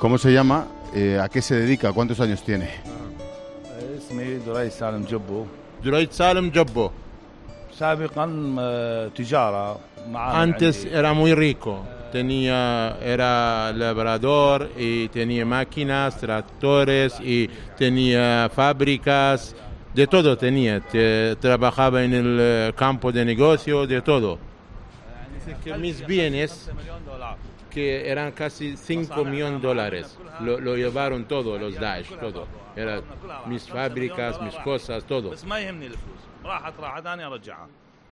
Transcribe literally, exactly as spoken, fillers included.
¿Cómo se llama? Eh, ¿A qué se dedica? ¿Cuántos años tiene? اسمي دريد سالم جبو. Droid Salem Jobbo. سابقا آه، تجارة مع Antes era muy rico. Tenía, era labrador y tenía máquinas, tractores y tenía fábricas. De todo tenía. Te- trabajaba en el eh, campo de negocio, de todo. Dice que mis bienes, que eran casi cinco millones de dólares, lo, lo llevaron todo, los Daesh, todo. Era mis fábricas, mis cosas, todo. بس ما يهمني الفلوس، راحت راحت انا ارجعها.